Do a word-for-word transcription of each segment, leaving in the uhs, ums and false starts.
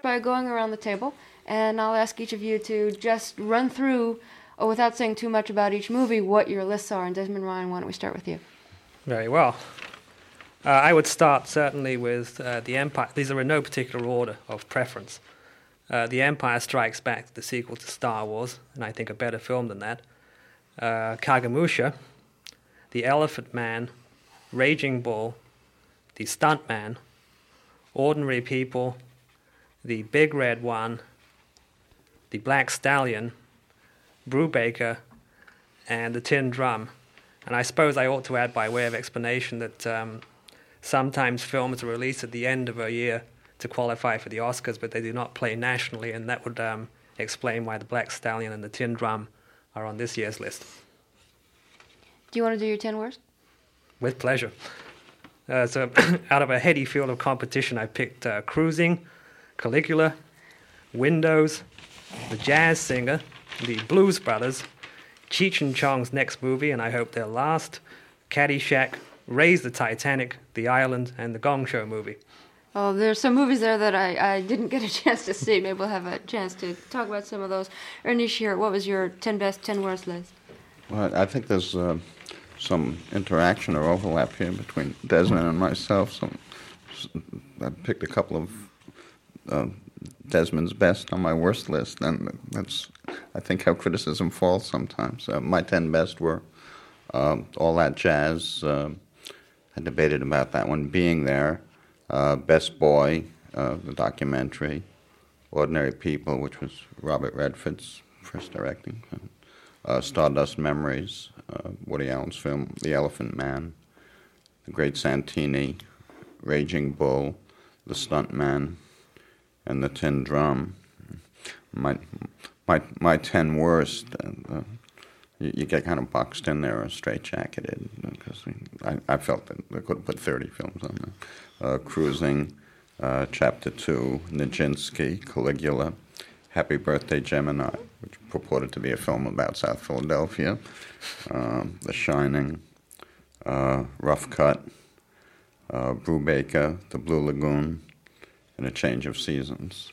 by going around the table, and I'll ask each of you to just run through, oh, without saying too much about each movie, what your lists are. And Desmond Ryan, why don't we start with you? Very well. Uh, I would start certainly with uh, The Empire. These are in no particular order of preference. Uh, The Empire Strikes Back, the sequel to Star Wars, and I think a better film than that. Uh, Kagemusha, The Elephant Man, Raging Bull, The Stuntman, Ordinary People, The Big Red One, The Black Stallion, Brubaker, and The Tin Drum. And I suppose I ought to add by way of explanation that um, sometimes films are released at the end of a year to qualify for the Oscars, but they do not play nationally, and that would um, explain why The Black Stallion and The Tin Drum are on this year's list. Do you want to do your ten worst? With pleasure. Uh, so out of a heady field of competition, I picked uh, Cruising, Caligula, Windows, The Jazz Singer, The Blues Brothers, Cheech and Chong's next movie, and I hope their last, Caddyshack, Raise the Titanic, The Island, and The Gong Show movie. Well, there's some movies there that I, I didn't get a chance to see. Maybe we'll have a chance to talk about some of those. Ernie Shear, what was your ten best, ten worst list? Well, I think there's uh, some interaction or overlap here between Desmond and myself. So I picked a couple of uh, Desmond's best on my worst list, and that's, I think, how criticism falls sometimes. Uh, my ten best were uh, All That Jazz. Uh, I debated about that one being there. Uh, Best Boy, uh, the documentary. Ordinary People, which was Robert Redford's first directing. Uh, Stardust Memories, uh, Woody Allen's film, The Elephant Man. The Great Santini, Raging Bull, The Stuntman, and The Tin Drum. My my my ten worst. Uh, you, you get kind of boxed in there or straitjacketed because I, I felt that I could have put thirty films on there. Uh, Cruising, uh, Chapter Two, Nijinsky, Caligula, Happy Birthday Gemini, which purported to be a film about South Philadelphia, um, The Shining, uh, Rough Cut, uh, Brubaker, The Blue Lagoon, and A Change of Seasons.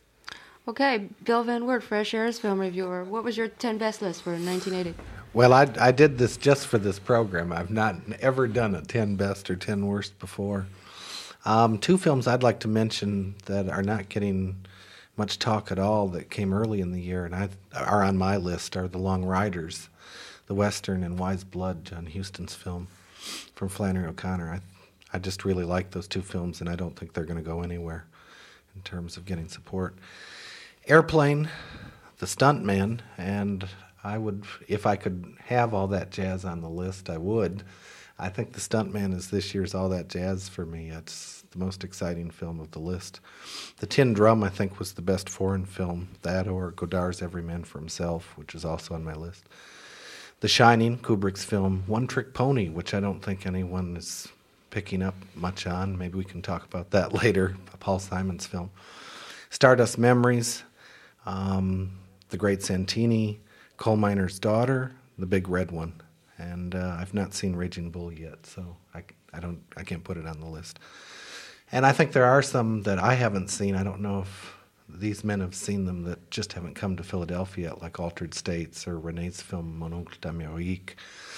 Okay, Bill Van Wert, Fresh Air's film reviewer. What was your ten best list for nineteen eighty? Well, I, I did this just for this program. I've not ever done a ten best or ten worst before. Um, two films I'd like to mention that are not getting much talk at all that came early in the year and I, are on my list are The Long Riders, the Western, and Wise Blood, John Huston's film from Flannery O'Connor. I, I just really like those two films, and I don't think they're going to go anywhere in terms of getting support. Airplane, The Stuntman, and I would, if I could have All That Jazz on the list, I would. I think The Stuntman is this year's All That Jazz for me. It's the most exciting film of the list. The Tin Drum, I think, was the best foreign film. That or Godard's Every Man for Himself, which is also on my list. The Shining, Kubrick's film. One Trick Pony, which I don't think anyone is picking up much on. Maybe we can talk about that later. Paul Simon's film. Stardust Memories, um, The Great Santini, Coal Miner's Daughter, The Big Red One. And uh, I've not seen Raging Bull yet, so I, I don't I can't put it on the list. And I think there are some that I haven't seen. I don't know if these men have seen them that just haven't come to Philadelphia yet, like Altered States or Renee's film Mon Oncle d'Amérique,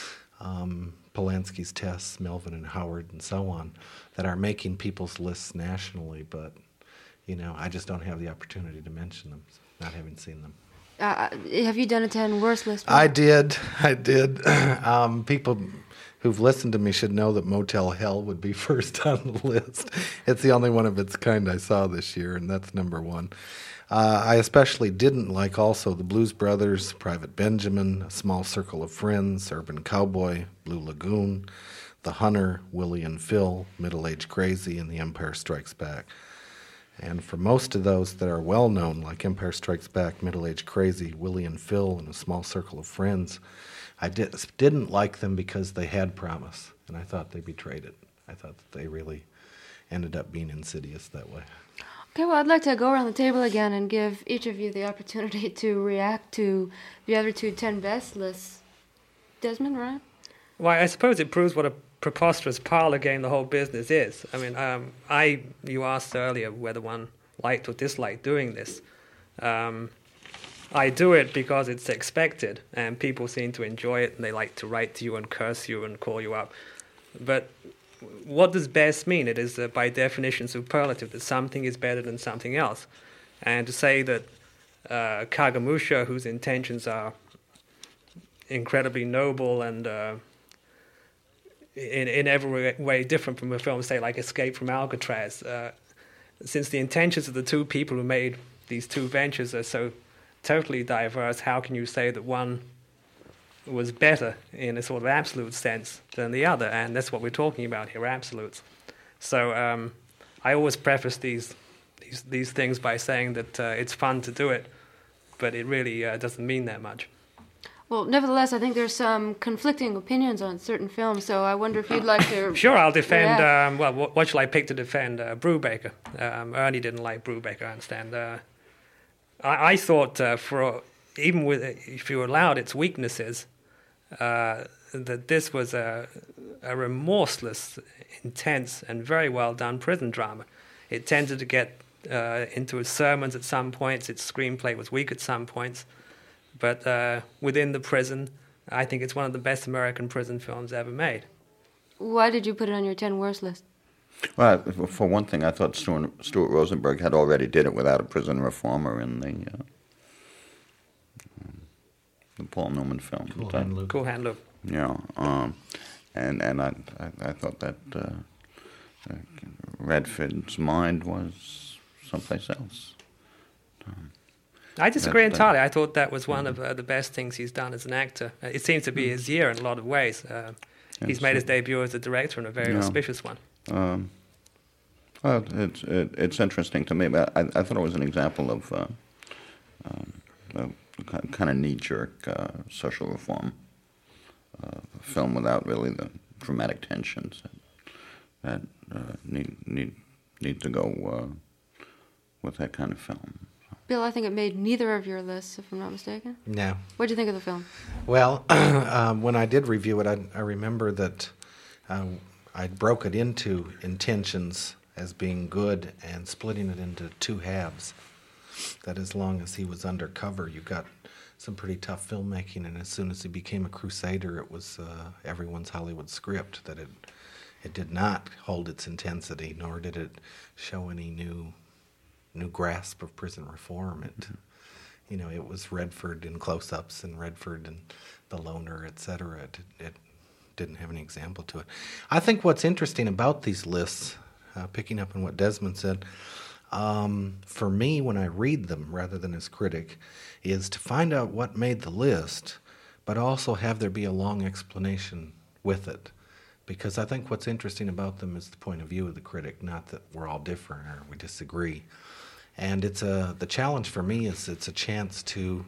um, Polanski's Tess, Melvin and Howard, and so on, that are making people's lists nationally. But, you know, I just don't have the opportunity to mention them, not having seen them. Uh, have you done a ten worst list? I did. I did. um, people who've listened to me should know that Motel Hell would be first on the list. It's the only one of its kind I saw this year, and that's number one. Uh, I especially didn't like also The Blues Brothers, Private Benjamin, A Small Circle of Friends, Urban Cowboy, Blue Lagoon, The Hunter, Willie and Phil, Middle Age Crazy, and The Empire Strikes Back. And for most of those that are well-known, like Empire Strikes Back, Middle Age Crazy, Willie and Phil, and A Small Circle of Friends, I did, didn't like them because they had promise, and I thought they betrayed it. I thought that they really ended up being insidious that way. Okay, well, I'd like to go around the table again and give each of you the opportunity to react to the other two ten best lists. Desmond, Ryan? Well, I suppose it proves what a preposterous parlor game the whole business is. I mean, um, I you asked earlier whether one liked or disliked doing this. Um, I do it because it's expected, and people seem to enjoy it, and they like to write to you and curse you and call you up. But what does best mean? It is, uh, by definition, superlative, that something is better than something else. And to say that uh, Kagemusha, whose intentions are incredibly noble and uh, in, in every way different from a film, say, like Escape from Alcatraz, uh, since the intentions of the two people who made these two ventures are so totally diverse, how can you say that one was better in a sort of absolute sense than the other? And that's what we're talking about here, absolutes. So um, I always preface these, these these things by saying that uh, it's fun to do it, but it really uh, doesn't mean that much. Well, nevertheless, I think there's some conflicting opinions on certain films, so I wonder if you'd like to... Sure, I'll defend, Yeah. um, well, what, what shall I pick to defend? Uh, Brubaker. Um, Ernie didn't like Brubaker, I understand. Uh, I, I thought, uh, for even with if you allowed its weaknesses, uh, that this was a, a remorseless, intense, and very well done prison drama. It tended to get uh, into its sermons at some points. Its screenplay was weak at some points. But uh, within the prison, I think it's one of the best American prison films ever made. Why did you put it on your ten worst list? Well, for one thing, I thought Stuart, Stuart Rosenberg had already did it without a prison reformer in the uh, the Paul Newman film. Cool That- Hand Luke. Cool Hand Luke. Yeah, um, and and I I, I thought that uh, uh, Redford's mind was someplace else. Um, I disagree That- that- entirely. I thought that was one of uh, the best things he's done as an actor. Uh, it seems to be his year in a lot of ways. Uh, he's Yes, made his uh, debut as a director and a very Yeah. auspicious one. Um, well, it's it, it's interesting to me, but I, I thought it was an example of uh, um, a kind of knee-jerk uh, social reform uh, film without really the dramatic tensions that, that uh, need need need to go uh, with that kind of film. Bill, I think it made neither of your lists, if I'm not mistaken. No. What do you think of the film? Well, um, when I did review it, I, I remember that uh, I broke it into intentions as being good and splitting it into two halves. That as long as he was undercover, you got some pretty tough filmmaking, and as soon as he became a crusader, it was uh, everyone's Hollywood script. That it it did not hold its intensity, nor did it show any new new grasp of prison reform. It, you know, it was Redford in close-ups and Redford and the loner, et cetera. It, it didn't have any example to it. I think what's interesting about these lists, uh, picking up on what Desmond said, um, for me, when I read them, rather than as critic, is to find out what made the list, but also have there be a long explanation with it. Because I think what's interesting about them is the point of view of the critic, not that we're all different or we disagree. And it's a the challenge for me is it's a chance to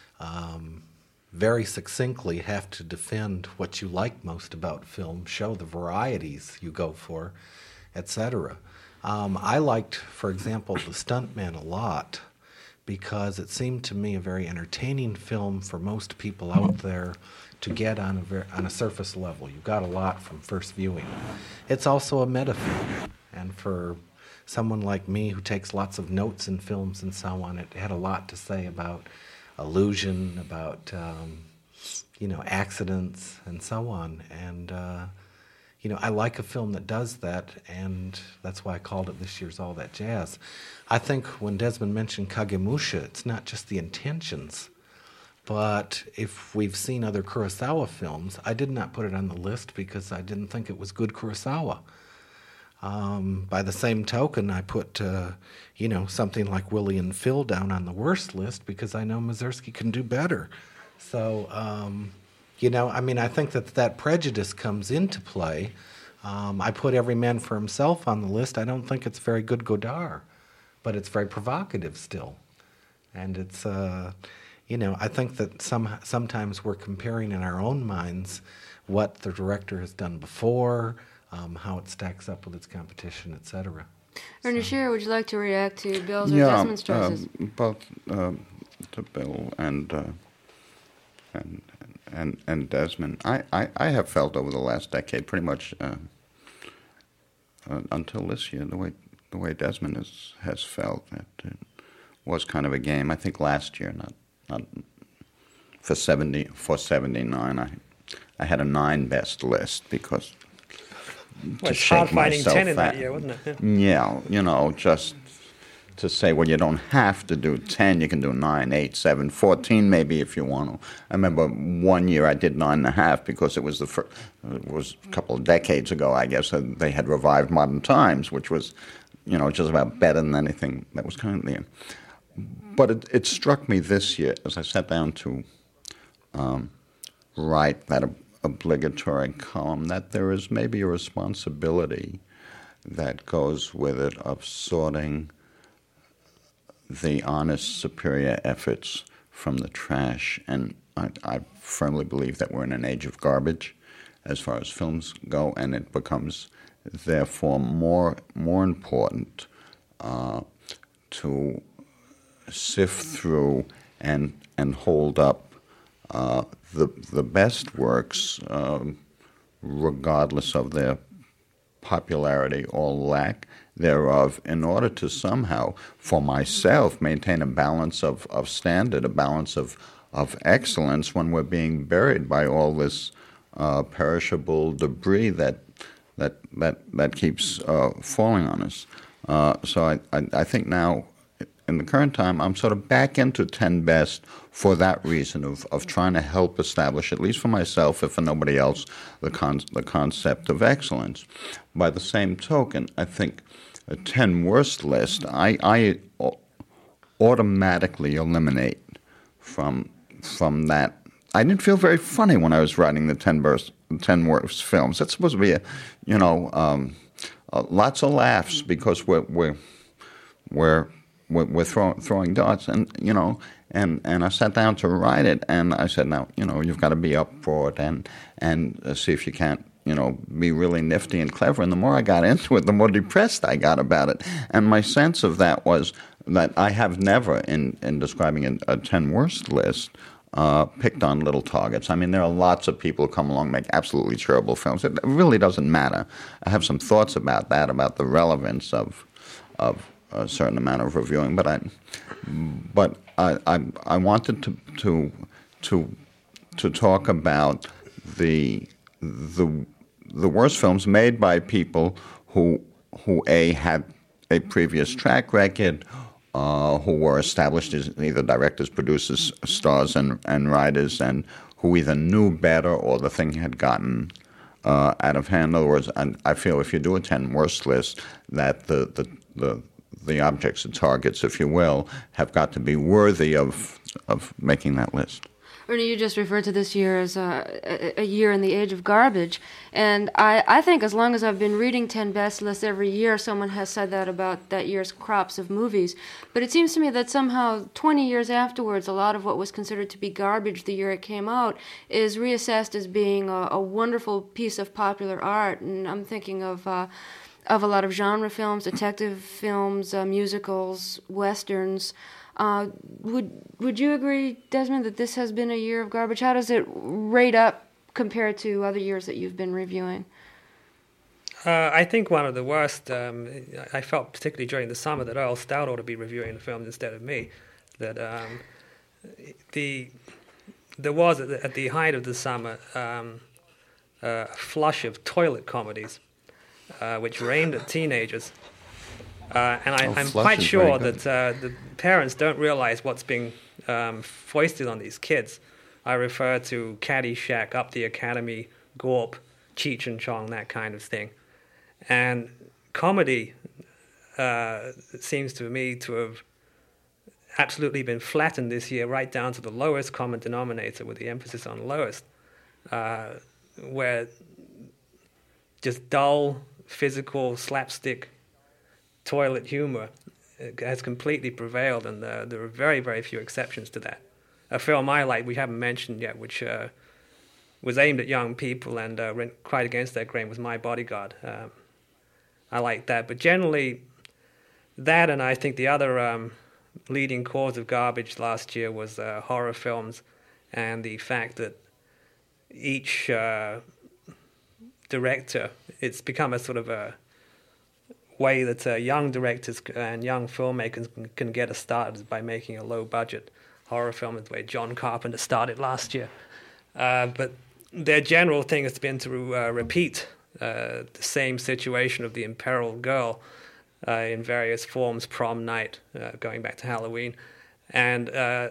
um, very succinctly have to defend what you like most about film, show the varieties you go for, et cetera. Um, I liked, for example, The Stuntman a lot because it seemed to me a very entertaining film for most people out there to get on a ver- on a surface level. You got a lot from first viewing. It's also a meta-film, and for someone like me who takes lots of notes in films and so on, it had a lot to say about illusion, about um, you know accidents and so on. And uh, you know, I like a film that does that, and that's why I called it this year's All That Jazz. I think when Desmond mentioned Kagemusha, it's not just the intentions, but if we've seen other Kurosawa films, I did not put it on the list because I didn't think it was good Kurosawa. Um, by the same token, I put, uh, you know, something like Willie and Phil down on the worst list because I know Mazursky can do better. So, um, you know, I mean, I think that that prejudice comes into play. Um, I put Every Man for Himself on the list. I don't think it's very good Godard, but it's very provocative still. And it's, uh, you know, I think that some sometimes we're comparing in our own minds what the director has done before, Um, how it stacks up with its competition, et cetera. Ernie So- Shearer, would you like to react to Bill's or Yeah, Desmond's choices? uh, both uh, to Bill and uh, and and and Desmond. I, I, I have felt over the last decade, pretty much uh, uh, until this year, the way the way Desmond is, has felt. It, it was kind of a game. I think last year, not not for seventy for seventy nine. I I had a nine best list because Well, to it's shake hard finding myself ten in that out. year, wasn't it? Yeah. Yeah, you know, just to say, well, you don't have to do ten. You can do nine, eight, seven, fourteen, maybe if you want to. I remember one year I did nine and a half because it was the fir- it was a couple of decades ago, I guess. And they had revived Modern Times, which was, you know, just about better than anything that was currently in. But it, it struck me this year as I sat down to um, write that ob- obligatory column that there is maybe a responsibility that goes with it of sorting the honest, superior efforts from the trash. And I, I firmly believe that we're in an age of garbage as far as films go, and it becomes, therefore, more more important uh, to sift through and and hold up uh, the the best works, um, regardless of their popularity or lack thereof, in order to somehow, for myself, maintain a balance of, of standard, a balance of, of excellence when we're being buried by all this uh, perishable debris that that that that keeps uh, falling on us. Uh, so I, I I think now, in the current time, I'm sort of back into ten best for that reason of, of trying to help establish, at least for myself, if for nobody else, the con- the concept of excellence. By the same token, I think a ten worst list, I, I automatically eliminate from from that. I didn't feel very funny when I was writing the ten worst, ten worst films. That's supposed to be a, you know, um, uh, lots of laughs because we're we're we're we're, we're throw, throwing darts, and you know, and, and I sat down to write it, and I said, now, you know, you've got to be up for it, and and uh, see if you can't, you know, be really nifty and clever. And the more I got into it, the more depressed I got about it. And my sense of that was that I have never, in, in describing a, a ten worst list, uh, picked on little targets. I mean, there are lots of people who come along and make absolutely terrible films. It really doesn't matter. I have some thoughts about that, about the relevance of of a certain amount of reviewing, but I, but I, I, I wanted to to to to talk about the the the worst films made by people who who a had a previous track record, uh, who were established as either directors, producers, stars, and and writers, and who either knew better or the thing had gotten uh, out of hand. In other words, I, I feel if you do a ten worst list, that the the the the objects and targets, if you will, have got to be worthy of of making that list. Ernie, you just referred to this year as a, a, a year in the age of garbage. And I, I think as long as I've been reading ten best lists every year, someone has said that about that year's crops of movies. But it seems to me that somehow twenty years afterwards, a lot of what was considered to be garbage the year it came out is reassessed as being a, a wonderful piece of popular art. And I'm thinking of... Uh, of a lot of genre films, detective films, uh, musicals, westerns. Uh, would would you agree, Desmond, that this has been a year of garbage? How does it rate up compared to other years that you've been reviewing? Uh, I think one of the worst, um, I felt particularly during the summer that Earl Stout ought to be reviewing the films instead of me. That um, the there was, at the, at the height of the summer, um, a flush of toilet comedies, Uh, which were aimed at teenagers. Uh, and I, Oh, I'm Flush quite is sure very that uh, the parents don't realize what's being um, foisted on these kids. I refer to Caddyshack, Up the Academy, Gorp, Cheech and Chong, that kind of thing. And comedy uh, seems to me to have absolutely been flattened this year right down to the lowest common denominator, with the emphasis on lowest, uh, where just dull, physical, slapstick, toilet humor has completely prevailed, and uh, there are very, very few exceptions to that. A film I like, we haven't mentioned yet, which uh, was aimed at young people and uh, went quite against their grain, was My Bodyguard. Um, I like that, but generally, that and I think the other um, leading cause of garbage last year was uh, horror films, and the fact that each uh, director, it's become a sort of a way that uh, young directors and young filmmakers can, can get a start is by making a low-budget horror film, the way John Carpenter started last year. Uh, but their general thing has been to uh, repeat uh, the same situation of the imperiled girl uh, in various forms, prom night, uh, going back to Halloween, and uh,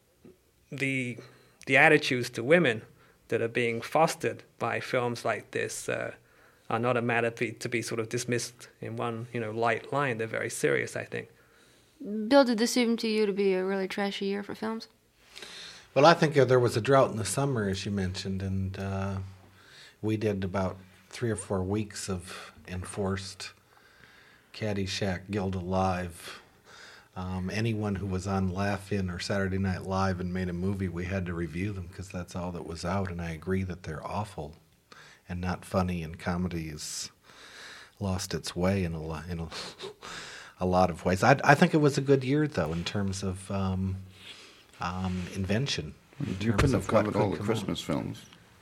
the the attitudes to women that are being fostered by films like this uh, are not a matter to be, to be sort of dismissed in one, you know, light line. They're very serious, I think. Bill, did this seem to you to be a really trashy year for films? Well, I think uh, there was a drought in the summer, as you mentioned, and uh, we did about three or four weeks of enforced Caddyshack Guild Alive. Um, anyone who was on Laugh-In or Saturday Night Live and made a movie, we had to review them because that's all that was out, and I agree that they're awful and not funny, and comedy has lost its way in a, lo- in a, a lot of ways. I, I think it was a good year, though, in terms of um, um, invention. In You terms couldn't of have covered what all could the come out. Christmas films.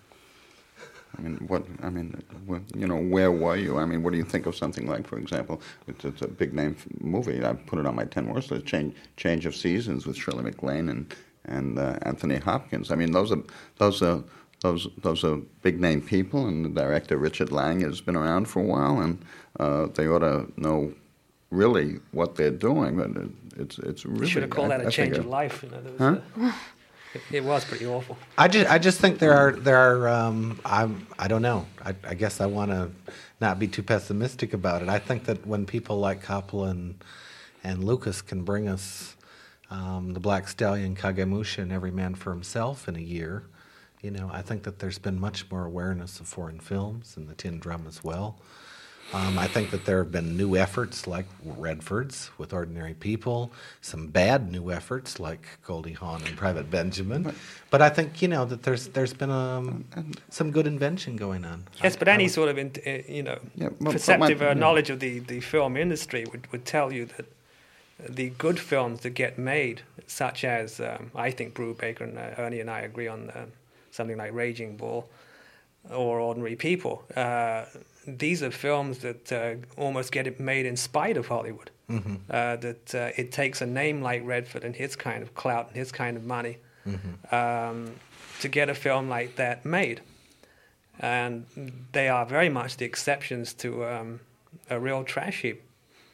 I mean, what? I mean, what, you know, where were you? I mean, what do you think of something like, for example, it's, it's a big name movie. I put it on my ten worst list. Change, Change of Seasons with Shirley MacLaine and and uh, Anthony Hopkins. I mean, those are those are those those are big name people, and the director Richard Lang has been around for a while, and uh, they ought to know really what they're doing. But it, it's it's really. You should have called I, that a I change think of life. You know, there was Huh? a- It, it was pretty awful. I just, I just think there are, there are. Um, I'm, I don't know. I, I guess I want to not be too pessimistic about it. I think that when people like Coppola and, and Lucas can bring us um, the Black Stallion, Kagemusha, and Every Man for Himself in a year, you know, I think that there's been much more awareness of foreign films and the Tin Drum as well. Um, I think that there have been new efforts like Redford's with Ordinary People, some bad new efforts like Goldie Hawn and Private Benjamin. But I think, you know, that there's there's been um, some good invention going on. Yes, I- but I any would- sort of in, uh, you know Yeah, but- but perceptive my- uh, yeah. knowledge of the, the film industry would, would tell you that the good films that get made, such as um, I think Brubaker and uh, Ernie and I agree on uh, something like Raging Bull or Ordinary People. Uh, these are films that uh, almost get it made in spite of Hollywood. Mm-hmm. Uh, that uh, it takes a name like Redford and his kind of clout and his kind of money Mm-hmm. um, to get a film like that made. And they are very much the exceptions to um, a real trash heap.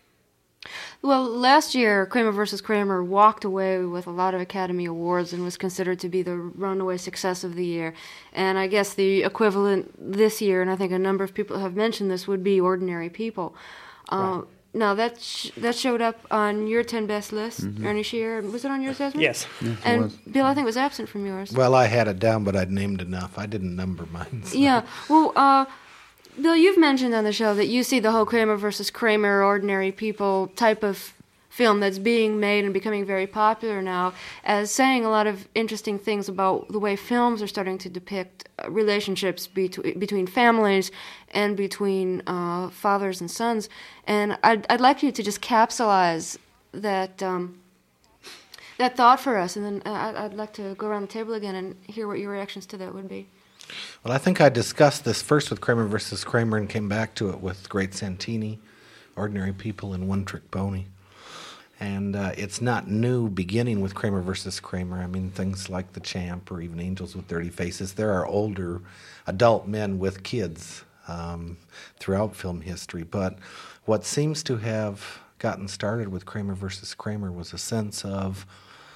Well, last year, Kramer versus Kramer walked away with a lot of Academy Awards and was considered to be the runaway success of the year. And I guess the equivalent this year, and I think a number of people have mentioned this, would be Ordinary People. Uh, Right. Now, that sh- that showed up on your ten best list, Ernie Shearer. Was it on yours, Desmond? Yes. Yes, it And was. Bill, I think, was absent from yours. Well, I had it down, but I'd named enough. I didn't number mine. so- Yeah. Well, uh, Bill, you've mentioned on the show that you see the whole Kramer versus Kramer, Ordinary People type of film that's being made and becoming very popular now as saying a lot of interesting things about the way films are starting to depict uh, relationships between between families and between uh, fathers and sons. And I'd, I'd like you to just capsulize that um, that thought for us, and then uh, I'd, I'd like to go around the table again and hear what your reactions to that would be. Well, I think I discussed this first with Kramer versus Kramer and came back to it with Great Santini, Ordinary People, and One Trick Pony. And uh, it's not new beginning with Kramer versus Kramer. I mean, things like The Champ or even Angels with Dirty Faces. There are older adult men with kids um, throughout film history. But what seems to have gotten started with Kramer versus Kramer was a sense of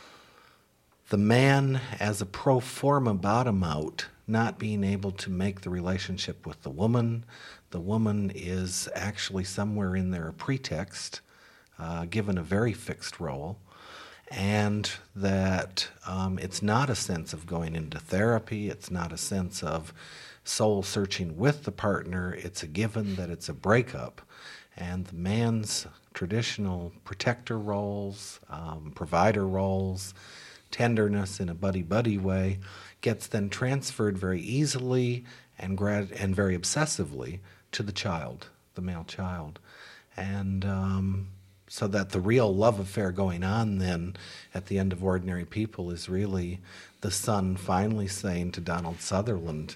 the man as a pro forma bottom out, not being able to make the relationship with the woman. The woman is actually somewhere in there a pretext, uh, given a very fixed role, and that um, it's not a sense of going into therapy, it's not a sense of soul searching with the partner, it's a given that it's a breakup. And the man's traditional protector roles, um, provider roles, tenderness in a buddy-buddy way gets then transferred very easily and grad- and very obsessively to the child, the male child. And um, so that the real love affair going on then at the end of Ordinary People is really the son finally saying to Donald Sutherland,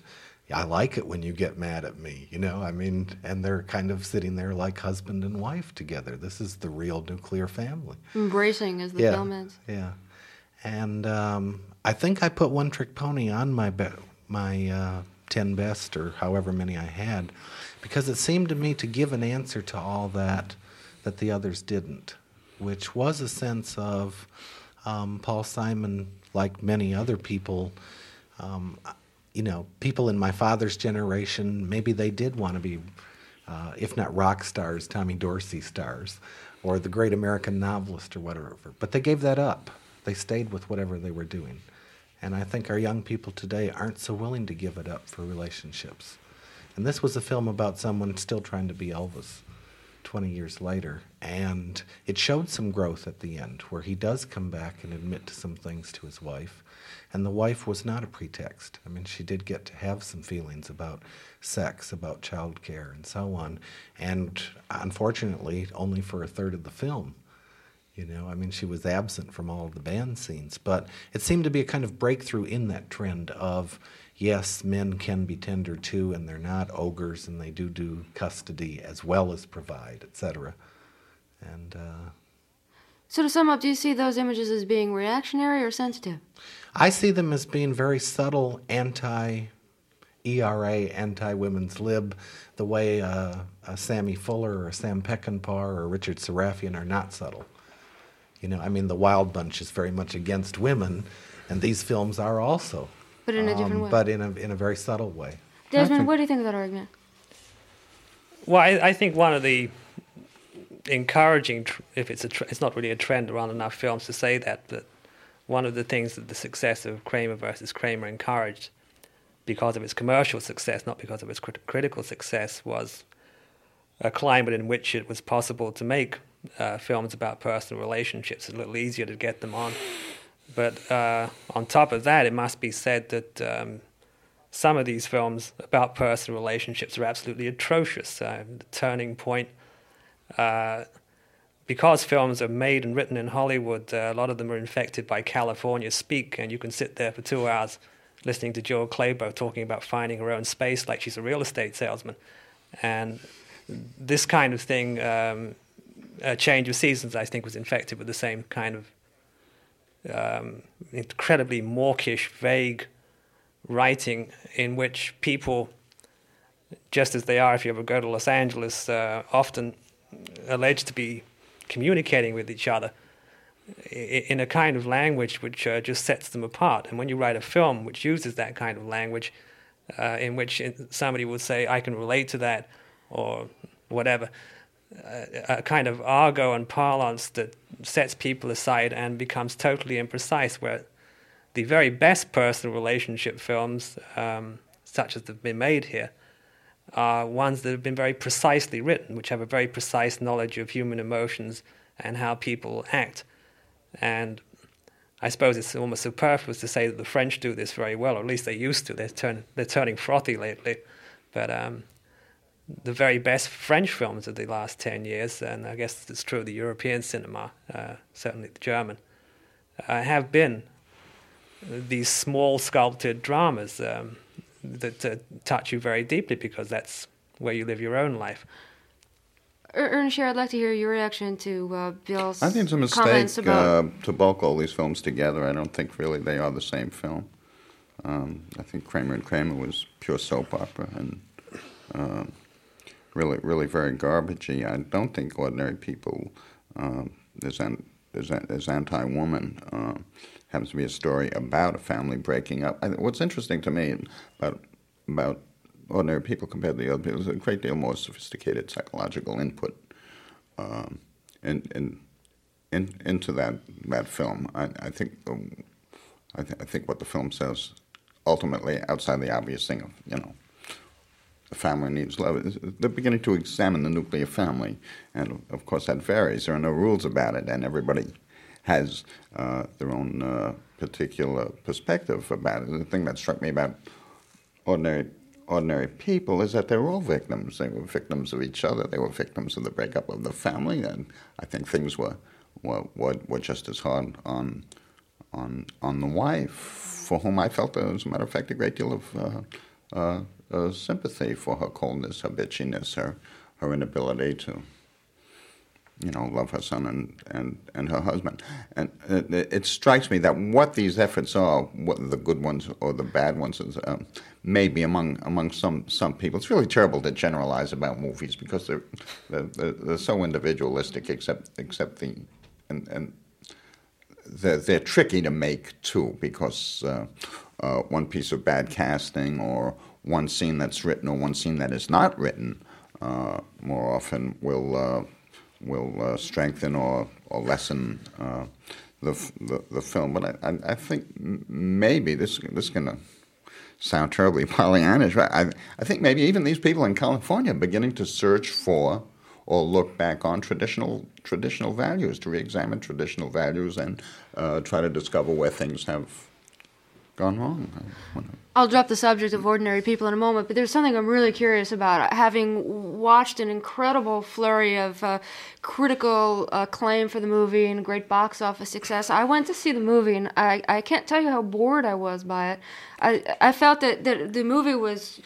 I like it when you get mad at me, you know, I mean, and they're kind of sitting there like husband and wife together. This is the real nuclear family. Embracing, as the yeah, film ends. Yeah. And um, I think I put One Trick Pony on my be- my uh, ten best, or however many I had, because it seemed to me to give an answer to all that that the others didn't, which was a sense of um, Paul Simon, like many other people, um, you know, people in my father's generation, maybe they did want to be, uh, if not rock stars, Tommy Dorsey stars, or the great American novelist or whatever. But they gave that up. They stayed with whatever they were doing. And I think our young people today aren't so willing to give it up for relationships. And this was a film about someone still trying to be Elvis twenty years later. And it showed some growth at the end, where he does come back and admit to some things to his wife. And the wife was not a pretext. I mean, she did get to have some feelings about sex, about childcare, and so on. And unfortunately, only for a third of the film. You know, I mean, she was absent from all of the band scenes. But it seemed to be a kind of breakthrough in that trend of, yes, men can be tender too, and they're not ogres, and they do do custody as well as provide, et cetera. And uh, So to sum up, do you see those images as being reactionary or sensitive? I see them as being very subtle anti-E R A, anti-women's lib, the way uh, a Sammy Fuller or a Sam Peckinpah or Richard Serafian are not subtle. You know, I mean, The Wild Bunch is very much against women, and these films are also. But in a different um, way. But in a, in a very subtle way. Desmond, what do you think of that argument? Well, I, I think one of the encouraging, tr- if it's a, tr- it's not really a trend around enough films to say that, but one of the things that the success of Kramer versus Kramer encouraged, because of its commercial success, not because of its crit- critical success, was a climate in which it was possible to make uh, films about personal relationships. It's a little easier to get them on. But uh, on top of that, it must be said that um, some of these films about personal relationships are absolutely atrocious. Uh, the Turning Point, uh, because films are made and written in Hollywood, uh, a lot of them are infected by California speak, and you can sit there for two hours listening to Joel Clabo talking about finding her own space like she's a real estate salesman. And this kind of thing, um, a Change of Seasons, I think, was infected with the same kind of um, incredibly mawkish, vague writing in which people, just as they are if you ever go to Los Angeles, uh, often alleged to be communicating with each other in a kind of language which uh, just sets them apart. And when you write a film which uses that kind of language, uh, in which somebody would say, I can relate to that, or whatever, uh, a kind of argot and parlance that sets people aside and becomes totally imprecise, where the very best personal relationship films, um, such as have been made here, are ones that have been very precisely written, which have a very precise knowledge of human emotions and how people act. And I suppose it's almost superfluous to say that the French do this very well, or at least they used to. They're, turn, they're turning frothy lately. But um, the very best French films of the last ten years, and I guess it's true of the European cinema, uh, certainly the German, uh, have been these small sculpted dramas um, that uh, touch you very deeply, because that's where you live your own life. Er- Ernest Scher, I'd like to hear your reaction to uh, Bill's I think it's a comments mistake about... uh, to bulk all these films together. I don't think really they are the same film. Um, I think Kramer and Kramer was pure soap opera and uh, really, really very garbagey. I don't think Ordinary People uh, is, an, is, an, is anti-woman. Uh, happens to be a story about a family breaking up. I, what's interesting to me about about Ordinary People compared to the other people is a great deal more sophisticated psychological input um, in, in, in, into that that film. I, I think the, I, th- I think what the film says ultimately, outside the obvious thing of you know, the family needs love, is they're beginning to examine the nuclear family, and of course that varies. There are no rules about it, and everybody has uh, their own uh, particular perspective about it. The thing that struck me about ordinary ordinary people is that they were all victims. They were victims of each other. They were victims of the breakup of the family, and I think things were were, were, were just as hard on on on the wife, for whom I felt, as a matter of fact, a great deal of uh, uh, uh, sympathy for her coldness, her bitchiness, her her inability to, you know, love her son and, and, and her husband. And it, it strikes me that what these efforts are, what the good ones or the bad ones, is, um, maybe among among some, some people. It's really terrible to generalize about movies because they're they're, they're so individualistic, except except the and and they're, they're tricky to make too, because uh, uh, one piece of bad casting or one scene that's written or one scene that is not written uh, more often will uh, will uh, strengthen or or lessen uh, the, the the film. But I I, I think maybe this this is gonna sound terribly Pollyannish, right? I I think maybe even these people in California are beginning to search for or look back on traditional traditional values, to re-examine traditional values and uh, try to discover where things have gone wrong. I'll drop the subject of ordinary people in a moment, but there's something I'm really curious about. Having watched an incredible flurry of uh, critical acclaim for the movie and great box office success, I went to see the movie, and I, I can't tell you how bored I was by it. I, I felt that, that the movie was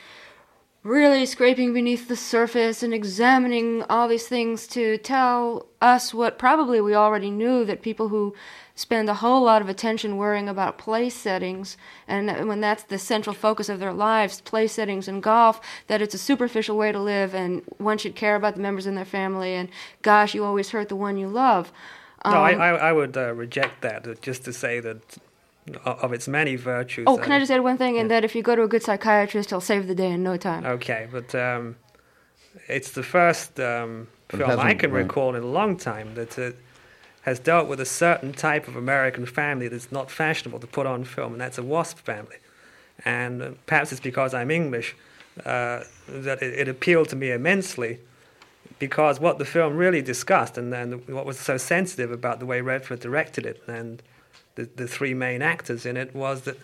really scraping beneath the surface and examining all these things to tell us what probably we already knew, that people who spend a whole lot of attention worrying about place settings, and when that's the central focus of their lives, place settings and golf, that it's a superficial way to live and one should care about the members in their family, and gosh, you always hurt the one you love. Um, no, I, I, I would uh, reject that, uh, just to say that of its many virtues. Oh, can uh, I just add one thing? yeah. And that if you go to a good psychiatrist, he'll save the day in no time. Okay, but um, it's the first um, It film I hasn't, can right. recall in a long time that uh, has dealt with a certain type of American family that's not fashionable to put on film, and that's a WASP family. And uh, perhaps it's because I'm English uh, that it, it appealed to me immensely, because what the film really discussed, and then what was so sensitive about the way Redford directed it, and the, the three main actors in it, was that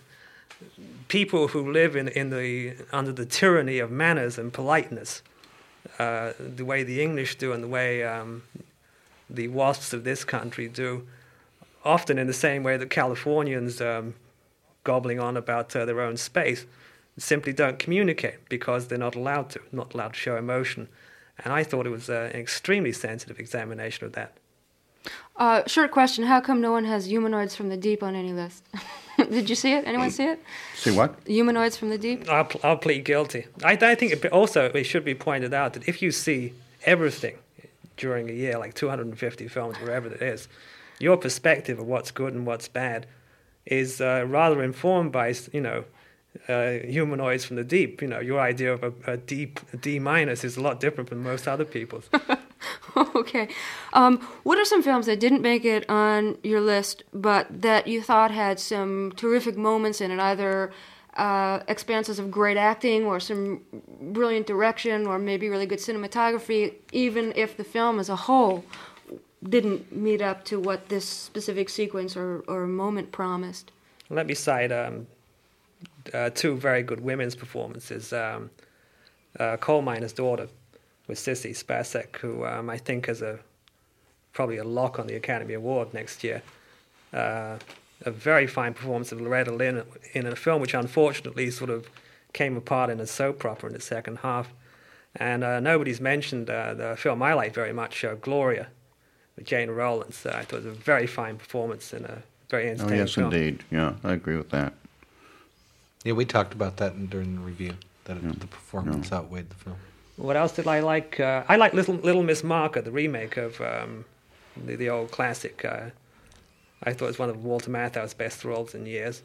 people who live in, in the under the tyranny of manners and politeness, uh, the way the English do and the way um, the WASPs of this country do, often in the same way that Californians um, gobbling on about uh, their own space, simply don't communicate because they're not allowed to, not allowed to show emotion. And I thought it was uh, an extremely sensitive examination of that. Uh, short question, how come no one has Humanoids from the Deep on any list? Did you see it? Anyone see it? See what? Humanoids from the Deep? I'll, pl- I'll plead guilty. I, I think it also it should be pointed out that if you see everything during a year, like two hundred fifty films, wherever it is, your perspective of what's good and what's bad is uh, rather informed by, you know, uh, Humanoids from the Deep. You know, your idea of a, a deep a D minus is a lot different from most other people's. Okay. Um, what are some films that didn't make it on your list, but that you thought had some terrific moments in it, either uh, expanses of great acting or some brilliant direction or maybe really good cinematography, even if the film as a whole didn't meet up to what this specific sequence or, or moment promised? Let me cite um, uh, two very good women's performances. Um, uh, Coal Miner's Daughter with Sissy Spacek, who um, I think is a probably a lock on the Academy Award next year. Uh, a very fine performance of Loretta Lynn in a film which unfortunately sort of came apart in a soap opera in the second half. And uh, nobody's mentioned uh, the film I like very much, uh, Gloria, with Jane Rowlands. Uh, I thought it was a very fine performance in a very Oh, entertaining yes, film. indeed. Yeah, I agree with that. Yeah, we talked about that in- during the review, that Yeah. it, the performance outweighed the film. What else did I like? Uh, I like Little Little Miss Marker, the remake of um, the, the old classic. Uh, I thought it was one of Walter Matthau's best roles in years.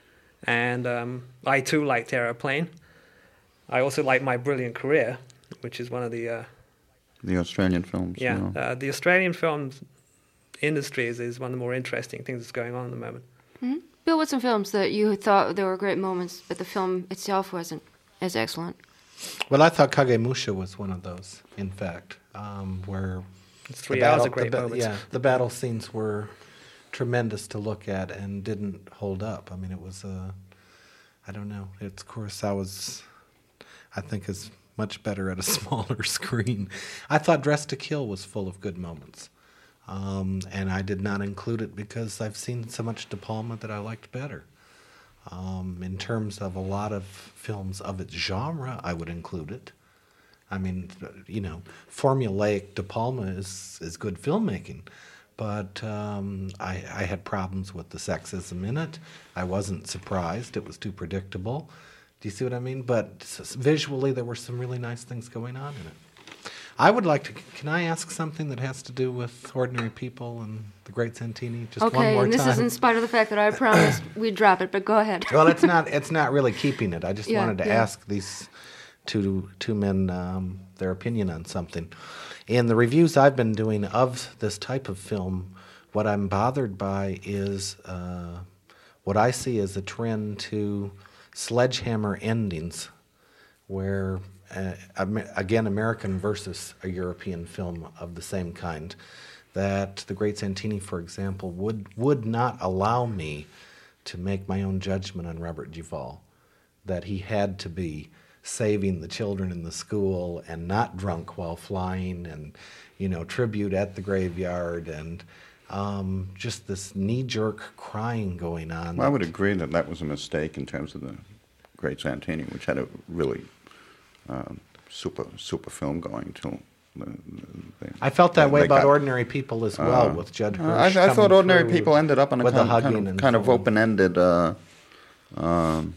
And um, I too liked Aeroplane. I also like My Brilliant Career, which is one of the... Uh, The Australian films. yeah, you know. uh, the Australian film industry is, is one of the more interesting things that's going on at the moment. Mm-hmm. Bill, what's some films that you thought there were great moments, but the film itself wasn't as excellent? Well, I thought Kagemusha was one of those, in fact, um, where It's three the hours battle- of great the ba- moments. Yeah, the battle scenes were tremendous to look at and didn't hold up. I mean, it was a, I don't know. It's Kurosawa's, I think, is much better at a smaller screen. I thought Dress to Kill was full of good moments, um, and I did not include it because I've seen so much De Palma that I liked better. Um, in terms of a lot of films of its genre, I would include it. I mean, you know, formulaic De Palma is, is good filmmaking, but um, I, I had problems with the sexism in it. I wasn't surprised. It was too predictable. Do you see what I mean? But s- visually, there were some really nice things going on in it. I would like to, can I ask something that has to do with ordinary people and the Great Santini? Just one Okay, more and this time. is in spite of the fact that I promised we'd drop it, but go ahead. Well, it's not, it's not really keeping it. I just Yeah, wanted to yeah. ask these two two men um, their opinion on something. In the reviews I've been doing of this type of film, what I'm bothered by is uh, what I see as a trend to sledgehammer endings, where uh, Am- again, American versus a European film of the same kind. That the Great Santini, for example, would would not allow me to make my own judgment on Robert Duvall. That he had to be saving the children in the school and not drunk while flying, and you know, tribute at the graveyard, and um, just this knee-jerk crying going on. Well, I would agree that that was a mistake in terms of the Great Santini, which had a really um, super super film going till. The, the, I felt that they- way they about got- Ordinary People as well, Uh, with Judd uh, Hirsch. I, I coming thought Ordinary through People ended up on a with kind, the of- hugging kind of, and kind of so on. open-ended uh, um,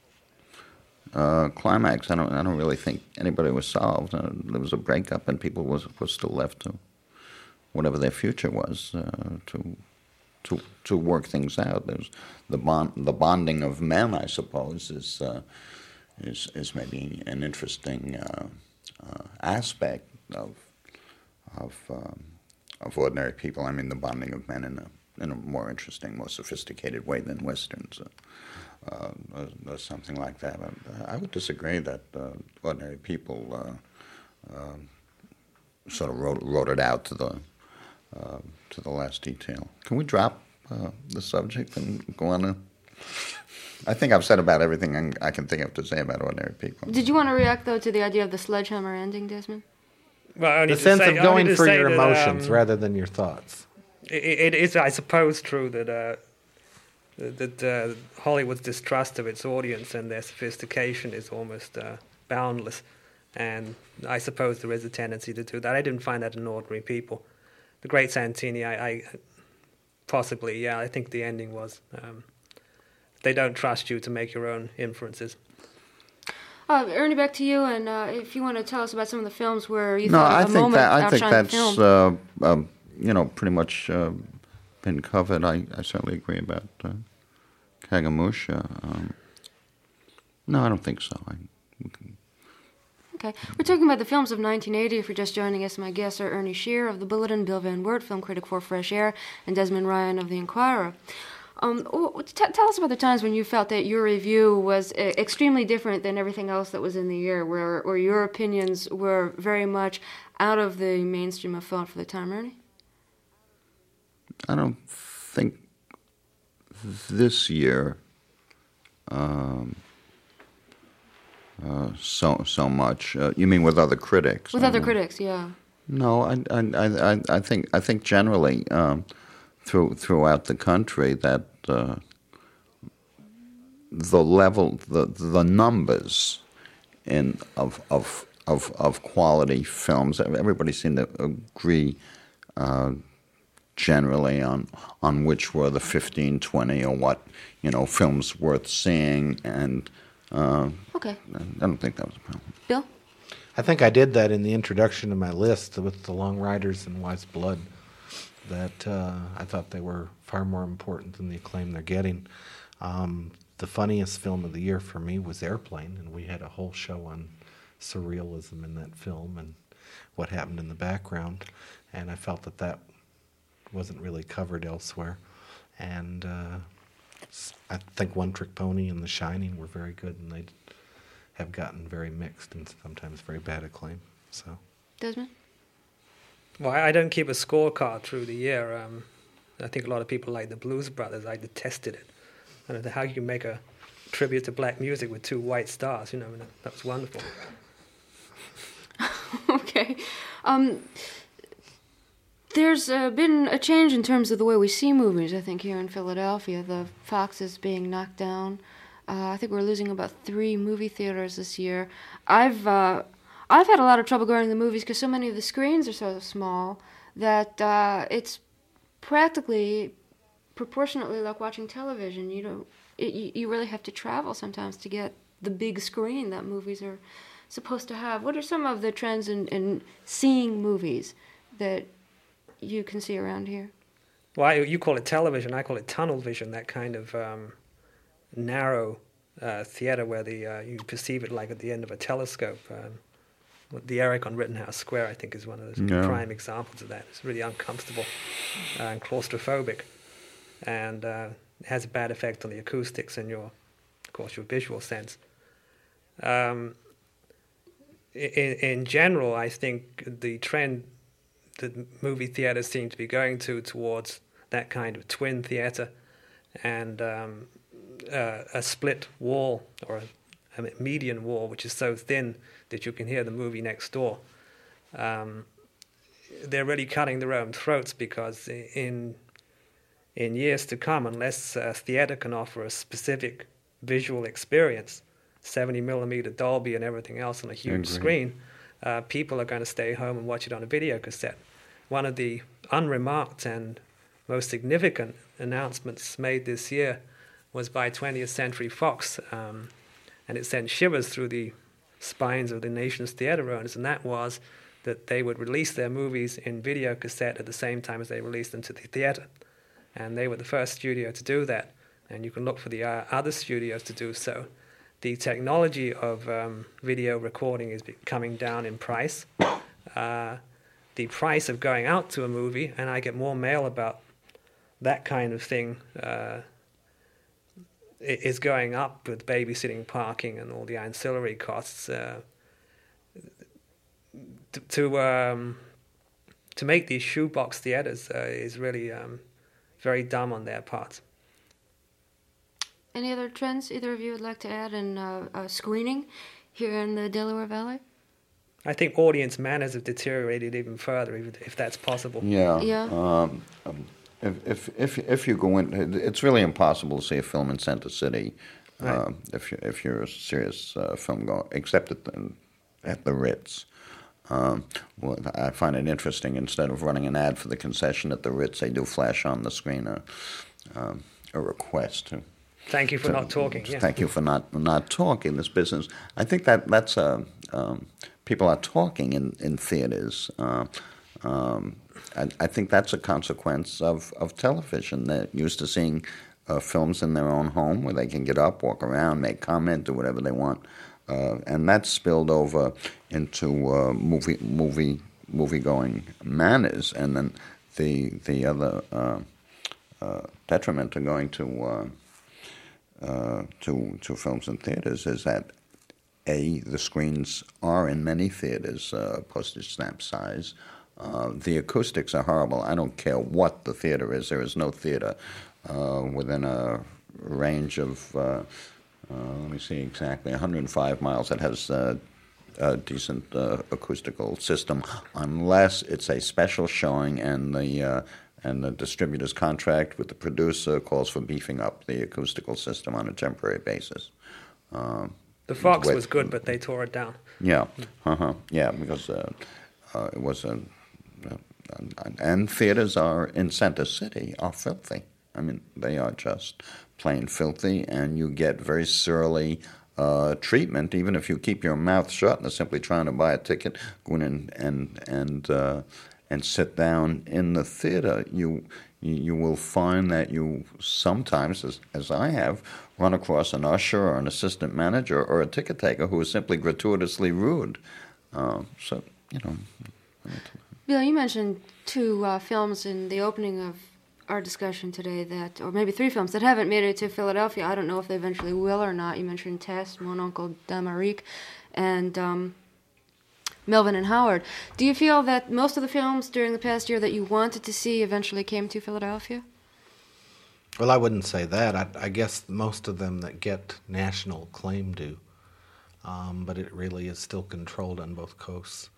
uh, climax. I don't, I don't really think anybody was solved. Uh, there was a breakup, and people was were still left to whatever their future was uh, to to to work things out. There's the bond, the bonding of men, I suppose, is uh, is is maybe an interesting uh, uh, aspect of of um, of Ordinary People. I mean, the bonding of men in a in a more interesting, more sophisticated way than westerns. Uh, uh, or, or something like that. Uh, I would disagree that uh, Ordinary People uh, uh, sort of wrote, wrote it out to the uh, to the last detail. Can we drop uh, the subject and go on? A, I think I've said about everything I can think of to say about Ordinary People. Did you want to react, though, to the idea of the sledgehammer ending, Desmond? Well, only The to sense say- of only going to for say your that, emotions um, rather than your thoughts. It, it is, I suppose, true that uh, that uh, Hollywood's distrust of its audience and their sophistication is almost uh, boundless, and I suppose there is a tendency to do that. I didn't find that in Ordinary People. The Great Santini, I, I possibly, yeah, I think the ending was um, they don't trust you to make your own inferences. Uh, Ernie, back to you, and uh, if you want to tell us about some of the films where you No, thought I a think moment that I think outshined that's the film. uh, um, you know pretty much uh, been covered. I, I certainly agree about uh, Kagamusha. Um, no, I don't think so. I, we can- Okay. We're talking about the films of nineteen eighty. If you're just joining us, my guests are Ernie Shear of The Bulletin, Bill Van Wert, film critic for Fresh Air, and Desmond Ryan of The Inquirer. Um, oh, t- tell us about the times when you felt that your review was uh, extremely different than everything else that was in the year, where, where your opinions were very much out of the mainstream of thought for the time, Ernie? I don't think this year um, uh, so so much. Uh, you mean with other critics? With I other mean, critics, yeah. No, I, I, I, I- I think I think generally um, through throughout the country that uh, the level, the the numbers in of of of of quality films. Everybody seemed to agree uh, generally on on which were the fifteen, twenty, or what you know films worth seeing, and uh, Okay. I don't think that was a problem. Bill? I think I did that in the introduction to my list with The Long Riders and Wise Blood. That uh, I thought they were far more important than the acclaim they're getting. Um, the funniest film of the year for me was Airplane, and we had a whole show on surrealism in that film and what happened in the background. And I felt that that wasn't really covered elsewhere. And uh, s- I think One Trick Pony and The Shining were very good, and they have gotten very mixed and sometimes very bad acclaim. So. Desmond? Well, I I don't keep a scorecard through the year. Um, I think a lot of people like the Blues Brothers. I detested it. I don't know how you can make a tribute to black music with two white stars. You know, I mean, that, that was wonderful. Okay. Um, there's uh, been a change in terms of the way we see movies, I think, here in Philadelphia. The Fox is being knocked down. Uh, I think we're losing about three movie theaters this year. I've uh, I've had a lot of trouble going to the movies because so many of the screens are so small that uh, it's practically proportionately like watching television. You don't. It, you, you really have to travel sometimes to get the big screen that movies are supposed to have. What are some of the trends in, in seeing movies that you can see around here? Well, I, you call it television. I call it tunnel vision. That kind of um, narrow uh, theater where the uh, you perceive it like at the end of a telescope. Um, the Eric on Rittenhouse Square, I think, is one of those Yeah. prime examples of that. It's really uncomfortable uh, and claustrophobic, and uh, it has a bad effect on the acoustics and your, of course, your visual sense. Um, in, in general, I think the trend that movie theaters seem to be going to towards that kind of twin theater and um, uh, a split wall or a, a median wall, which is so thin that you can hear the movie next door. Um, they're really cutting their own throats because in in years to come, unless uh, theater can offer a specific visual experience, seventy millimeter Dolby and everything else on a huge Agreed. screen, uh, people are going to stay home and watch it on a video cassette. One of the unremarked and most significant announcements made this year was by twentieth Century Fox, um, and it sent shivers through the spines of the nation's theater owners, and that was that they would release their movies in video cassette at the same time as they released them to the theater. And they were the first studio to do that, and you can look for the uh, other studios to do so. The technology of um, video recording is coming down in price. Uh, the price of going out to a movie, and I get more mail about that kind of thing, uh, is going up with babysitting, parking, and all the ancillary costs. Uh, to to, um, to make these shoebox theaters uh, is really um, very dumb on their part. Any other trends either of you would like to add in uh, uh, screening here in the Delaware Valley? I think audience manners have deteriorated even further, if, if that's possible. Yeah. Yeah. Um, um, if, if if if you go in, it's really impossible to see a film in Center City Right. um, if you if you're a serious uh, film goer, except at the at the Ritz. Um, well, I find it interesting. Instead of running an ad for the concession at the Ritz, they do flash on the screen a um, a request to. Thank you for to- not talking. Yeah. Thank you for not not talking. This business. I think that that's a. Um, people are talking in in theaters. Uh, um, I, I think that's a consequence of, of television. They're used to seeing uh, films in their own home where they can get up, walk around, make comment, do whatever they want, uh, and that's spilled over into uh, movie movie movie going manners. And then the the other uh, uh, detriment to going to uh, uh, to to films in theaters is that A, the screens are in many theaters uh, postage stamp size. Uh, the acoustics are horrible. I don't care what the theater is. There is no theater uh, within a range of, uh, uh, let me see exactly, one hundred five miles that has uh, a decent uh, acoustical system, unless it's a special showing and the uh, and the distributor's contract with the producer calls for beefing up the acoustical system on a temporary basis. Um, The Fox with- was good, but they tore it down. Yeah, uh-huh. Yeah, because uh, uh, it was a, uh, and theaters are in Center City are filthy. I mean, they are just plain filthy, and you get very surly uh, treatment, even if you keep your mouth shut and are simply trying to buy a ticket, go in and and and, uh, and sit down in the theater. You you will find that you sometimes, as, as I have, run across an usher or an assistant manager or a ticket taker who is simply gratuitously rude. Uh, so, you know. Bill, you mentioned two uh, films in the opening of our discussion today that, or maybe three films that haven't made it to Philadelphia. I don't know if they eventually will or not. You mentioned Tess, Mon Oncle d'Amérique, and um, Melvin and Howard. Do you feel that most of the films during the past year that you wanted to see eventually came to Philadelphia? Well, I wouldn't say that. I, I guess most of them that get national acclaim do. Um, but it really is still controlled on both coasts.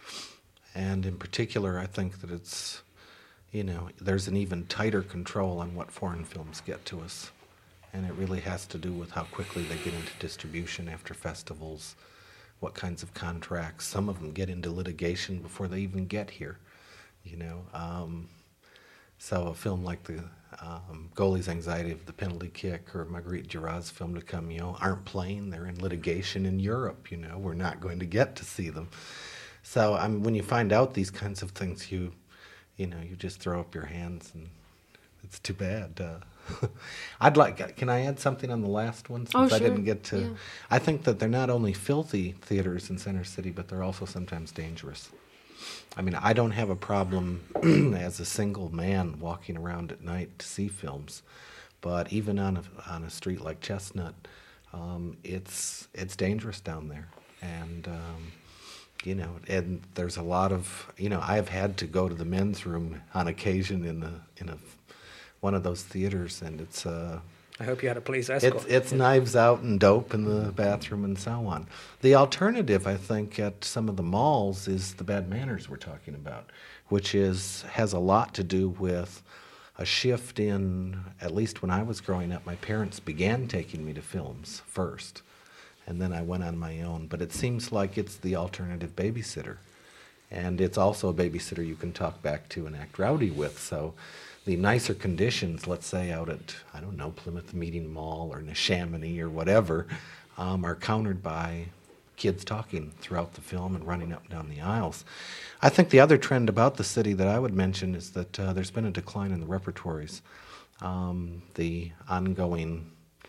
And in particular, I think that it's, you know, there's an even tighter control on what foreign films get to us. and it really has to do with how quickly they get into distribution after festivals, what kinds of contracts. Some of them get into litigation before they even get here, you know. Um, so a film like the um, Goalie's Anxiety of the Penalty Kick or Marguerite Duras' film to come, you know, aren't playing. They're in litigation in Europe, you know. We're not going to get to see them. So I mean, when you find out these kinds of things, you, you know, you just throw up your hands, and it's too bad. Uh, I'd like. Can I add something on the last one? Since oh, sure. I didn't get to. Yeah. I think that they're not only filthy theaters in Center City, but they're also sometimes dangerous. I mean, I don't have a problem as a single man walking around at night to see films, but even on a on a street like Chestnut, um, it's it's dangerous down there, and. Um, You know, and there's a lot of, you know, I've had to go to the men's room on occasion in a in a one of those theaters, and it's uh, I hope you had a police escort. it's it's knives out and dope in the bathroom and so on. The alternative, I think, at some of the malls is the bad manners we're talking about, which is has a lot to do with a shift in, at least when I was growing up, my parents began taking me to films first. And then I went on my own. But it seems like it's the alternative babysitter. And it's also a babysitter you can talk back to and act rowdy with. So the nicer conditions, let's say out at, I don't know, Plymouth Meeting Mall or Neshaminy or whatever, um, are countered by kids talking throughout the film and running up and down the aisles. I think the other trend about the city that I would mention is that uh, there's been a decline in the repertories. Um, the ongoing...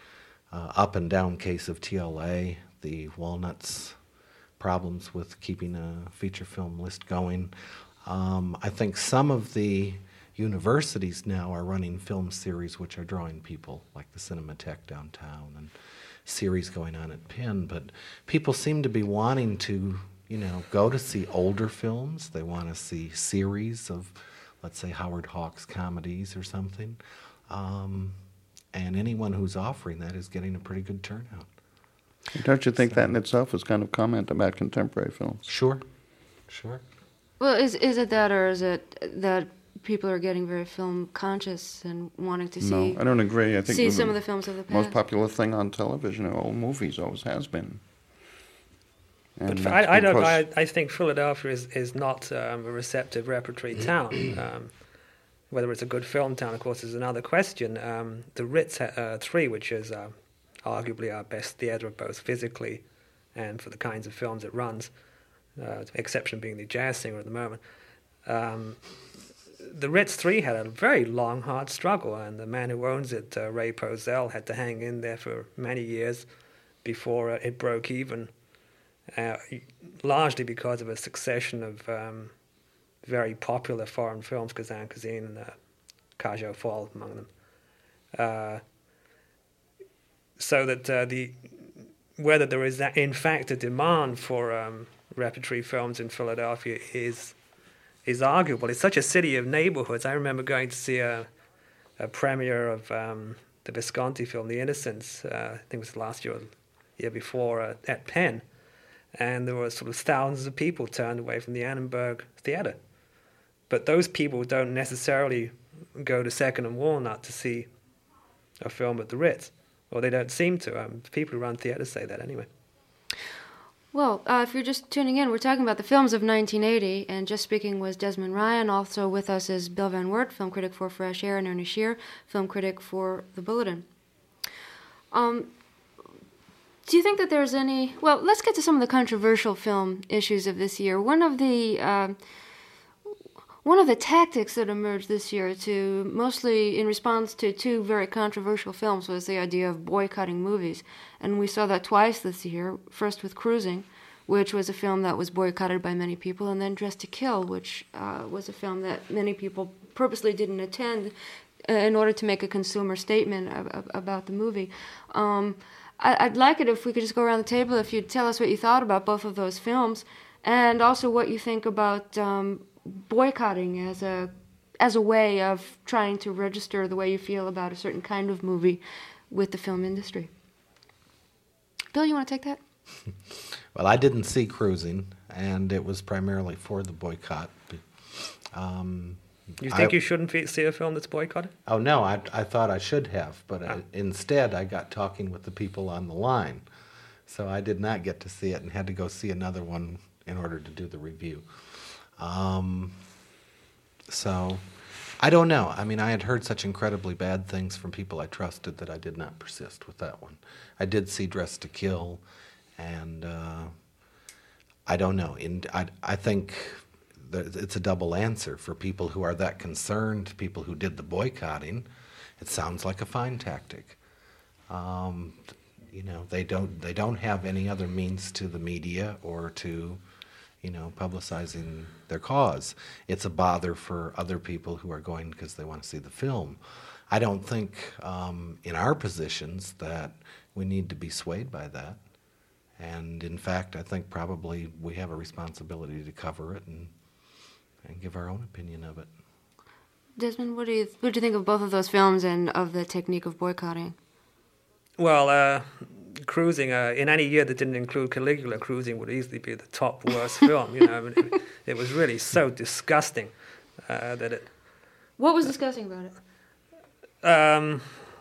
Uh, up and down case of T L A, the Walnuts problems with keeping a feature film list going. Um, I think some of the universities now are running film series which are drawing people, like the Cinematheque downtown and series going on at Penn. But people seem to be wanting to, you know, go to see older films. They want to see series of, let's say, Howard Hawks comedies or something. Um, And anyone who's offering that is getting a pretty good turnout. Don't you think So, that in itself is kind of comment about contemporary films? Sure, sure. Well, is is it that, or is it that people are getting very film conscious and wanting to see No, I don't agree. I think see the some of the films of the past? most popular thing on television are old movies, always has been. And But that's I, I don't. because- I, I think Philadelphia is is not um, a receptive repertory town. Um, whether it's a good film town, of course, is another question. Um, the Ritz uh, Three, which is uh, arguably our best theater, both physically and for the kinds of films it runs, uh, exception being the Jazz Singer at the moment. Um, the Ritz Three had a very long, hard struggle, and the man who owns it, uh, Ray Posel, had to hang in there for many years before uh, it broke even. Uh, largely because of a succession of um, very popular foreign films, Kazan Kazin and uh, Kajo Fall among them. Uh, so that uh, the whether there is that, in fact a demand for um, repertory films in Philadelphia is is arguable. It's such a city of neighborhoods. I remember going to see a, a premiere of um, the Visconti film, The Innocents, uh, I think it was last year or the year before, uh, at Penn. And there were sort of thousands of people turned away from the Annenberg Theater. But those people don't necessarily go to Second and Walnut to see a film at the Ritz, or they don't seem to. Um, people who run theaters say that anyway. Well, uh, if you're just tuning in, we're talking about the films of nineteen eighty, and just speaking was Desmond Ryan. Also with us is Bill Van Wert, film critic for Fresh Air, and Ernie Shear, film critic for The Bulletin. Um... Do you think that there's any... Well, let's get to some of the controversial film issues of this year. One of the uh, one of the tactics that emerged this year, to mostly in response to two very controversial films, was the idea of boycotting movies. And we saw that twice this year. First with Cruising, which was a film that was boycotted by many people, and then Dressed to Kill, which uh, was a film that many people purposely didn't attend uh, in order to make a consumer statement ab- about the movie. Um... I'd like it if we could just go around the table, if you'd tell us what you thought about both of those films, and also what you think about um, boycotting as a as a way of trying to register the way you feel about a certain kind of movie with the film industry. Bill, you want to take that? Well, I didn't see Cruising, and it was primarily for the boycott. Um, You think I, you shouldn't fe- see a film that's boycotted? Oh, no, I, I thought I should have, but I, instead I got talking with the people on the line. So I did not get to see it and had to go see another one in order to do the review. Um, so I don't know. I mean, I had heard such incredibly bad things from people I trusted that I did not persist with that one. I did see Dressed to Kill, and uh, I don't know. In, I, I think that it's a double answer for people who are that concerned, people who did the boycotting. It sounds like a fine tactic. Um, you know, they don't they don't have any other means to the media or to, you know, publicizing their cause. It's a bother for other people who are going because they want to see the film. I don't think um, in our positions that we need to be swayed by that. And in fact, I think probably we have a responsibility to cover it and and give our own opinion of it. Desmond, what do you what do you think of both of those films and of the technique of boycotting? Well, uh, Cruising, uh, in any year that didn't include Caligula, Cruising would easily be the top worst film. You know, I mean, it, it was really so disgusting uh, that it. What was disgusting about it? Um,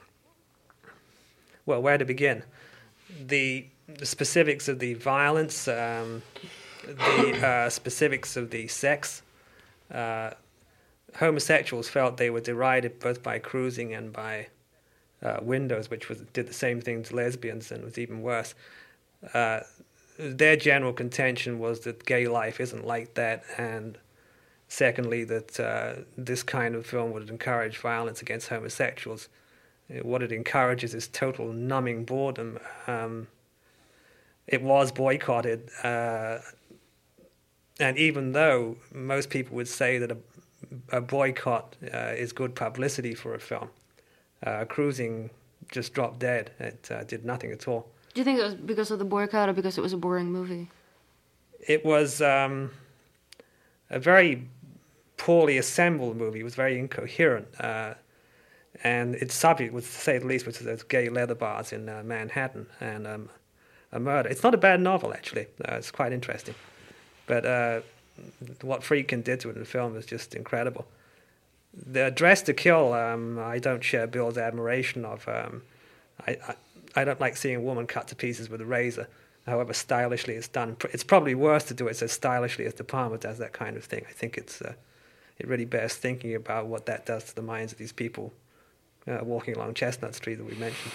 well, where to begin? The, the specifics of the violence, um, the uh, specifics of the sex. Uh, homosexuals felt they were derided both by Cruising and by uh, Windows, which was did the same thing to lesbians and was even worse. Uh, their general contention was that gay life isn't like that, and secondly, that uh, this kind of film would encourage violence against homosexuals. What it encourages is total numbing boredom. Um, it was boycotted, uh, and even though most people would say that a, a boycott uh, is good publicity for a film, uh, Cruising just dropped dead. It uh, did nothing at all. Do you think it was because of the boycott or because it was a boring movie? It was um, a very poorly assembled movie. It was very incoherent. Uh, and its subject was, to say the least, was those gay leather bars in uh, Manhattan and um, a murder. It's not a bad novel, actually. Uh, it's quite interesting. But uh, what Friedkin did to it in the film is just incredible. The Dressed to Kill, um, I don't share Bill's admiration of. Um, I, I I don't like seeing a woman cut to pieces with a razor, however stylishly it's done. It's probably worse to do it so stylishly as De Palma does that kind of thing. I think it's uh, it really bears thinking about what that does to the minds of these people uh, walking along Chestnut Street that we mentioned.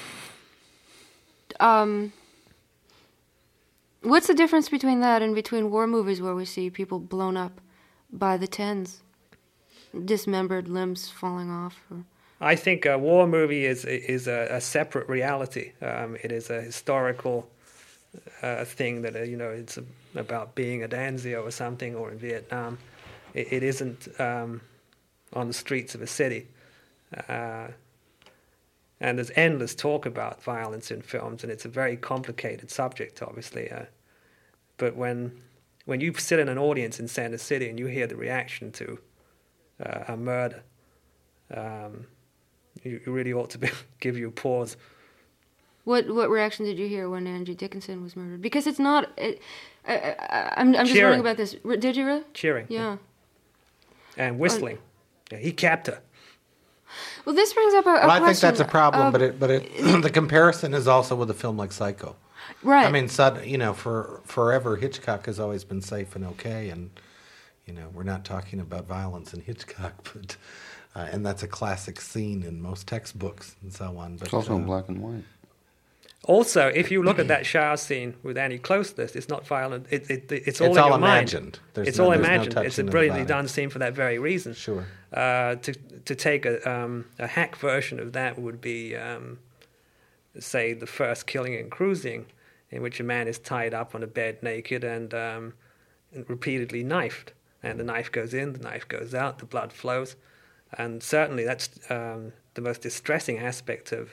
Um, what's the difference between that and between war movies where we see people blown up by the tens, dismembered limbs falling off? Or... I think a war movie is is a, a separate reality. Um, it is a historical uh, thing that uh, you know it's a, about being at Anzio or something, or in Vietnam. It, it isn't um, on the streets of a city. Uh, and there's endless talk about violence in films, and it's a very complicated subject, obviously. Uh, but when when you sit in an audience in Center City and you hear the reaction to uh, a murder. Um, You, you really ought to be, give you a pause. What what reaction did you hear when Angie Dickinson was murdered? Because it's not. It, I, I, I'm I'm just Cheering. wondering about this. Did you really? Cheering. Yeah. And whistling. Yeah, he capped her. Well, this brings up a, a well, I question. think that's a problem, uh, but it, but it, the comparison is also with a film like Psycho. Right. I mean, sud- you know, for forever Hitchcock has always been safe and okay, and you know, we're not talking about violence in Hitchcock, but. Uh, and that's a classic scene in most textbooks and so on. But, It's also uh, in black and white. Also, if you look at that shower scene with Annie Closeless, it's not violent. It, it, it's all It's in all your imagined. mind. There's it's no- all there's no imagined. touching It's a of the brilliantly body. done scene for that very reason. Sure. Uh, to to take a um, a hack version of that would be, um, say, the first killing in Cruising, in which a man is tied up on a bed naked and, um, and repeatedly knifed. And the knife goes in, the knife goes out, the blood flows. And certainly that's um, the most distressing aspect of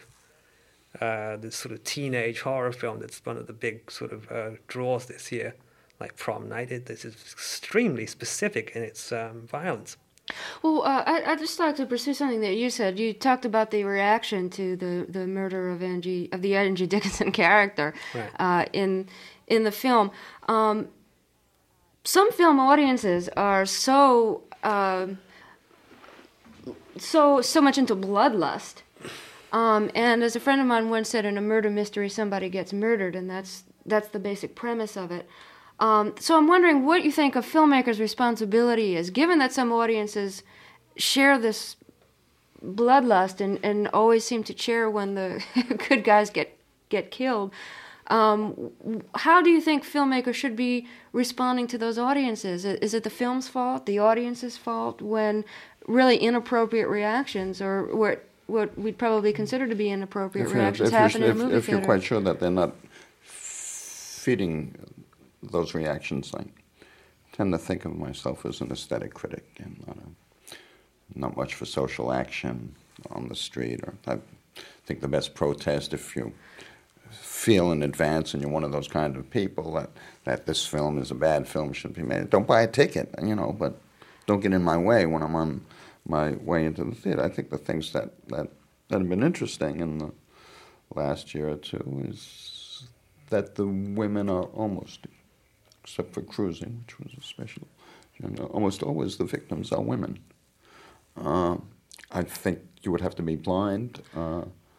uh, this sort of teenage horror film that's one of the big sort of uh, draws this year, like Prom Night. It, this is extremely specific in its um, violence. Well, uh, I I just like to pursue something that you said. You talked about the reaction to the, the murder of Angie of the Angie Dickinson character Right. uh, in in the film. Um, some film audiences are so. Um, so so much into bloodlust. Um, and as a friend of mine once said, in a murder mystery, somebody gets murdered, and that's that's the basic premise of it. Um, so I'm wondering what you think a filmmaker's responsibility is, given that some audiences share this bloodlust and, and always seem to cheer when the good guys get get killed. Um, how do you think filmmakers should be responding to those audiences? Is it the film's fault, the audience's fault, when really inappropriate reactions, or what what we'd probably consider to be inappropriate if reactions if happen in a if, movie if theater? you're quite sure that they're not feeding those reactions, I tend to think of myself as an aesthetic critic and not a not much for social action on the street. Or I think the best protest, if you feel in advance and you're one of those kind of people that, that this film is a bad film, should be made, don't buy a ticket, you know, but don't get in my way when I'm on my way into the theater. I think the things that, that, that have been interesting in the last year or two is that the women are almost, except for Cruising, which was a special, you know, almost always the victims are women. Uh, I think you would have to be blind uh,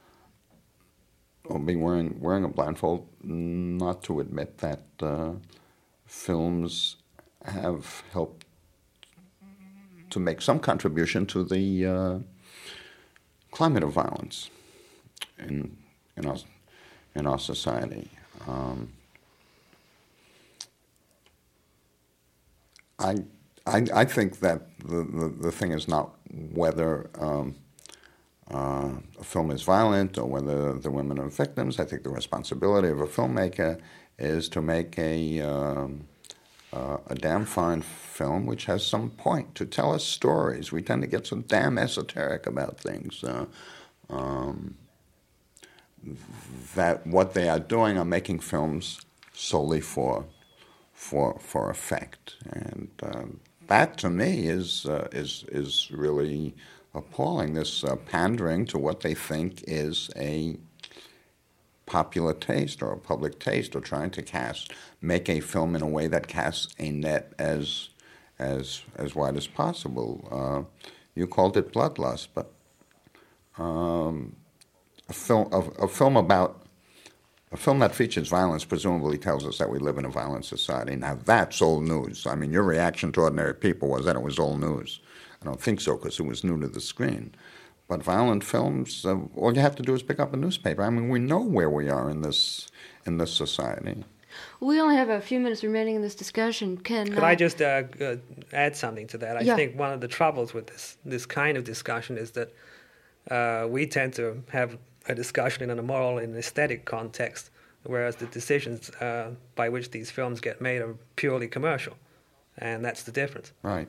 or be wearing wearing a blindfold not to admit that uh, films have helped to make some contribution to the uh, climate of violence in in our in our society. Um, I. I, I think that the, the, the thing is not whether um, uh, a film is violent or whether the women are victims. I think the responsibility of a filmmaker is to make a, um, uh, a damn fine film which has some point, to tell us stories. We tend to get so damn esoteric about things. Uh, um, that what they are doing are making films solely for for for effect, and uh, that to me is uh, is is really appalling. This uh, pandering to what they think is a popular taste or a public taste, or trying to cast make a film in a way that casts a net as as as wide as possible. Uh, you called it bloodlust, but um, a film a, a film about a film that features violence presumably tells us that we live in a violent society. Now that's old news. I mean, your reaction to Ordinary People was that it was old news. I don't think so, because it was new to the screen. But violent films, uh, all you have to do is pick up a newspaper. I mean, we know where we are in this in this society. We only have a few minutes remaining in this discussion. Can Could uh, I just uh, uh, add something to that? I Yeah. think one of the troubles with this this kind of discussion is that uh, we tend to have a discussion in a moral and aesthetic context, whereas the decisions uh, by which these films get made are purely commercial, and that's the difference. Right.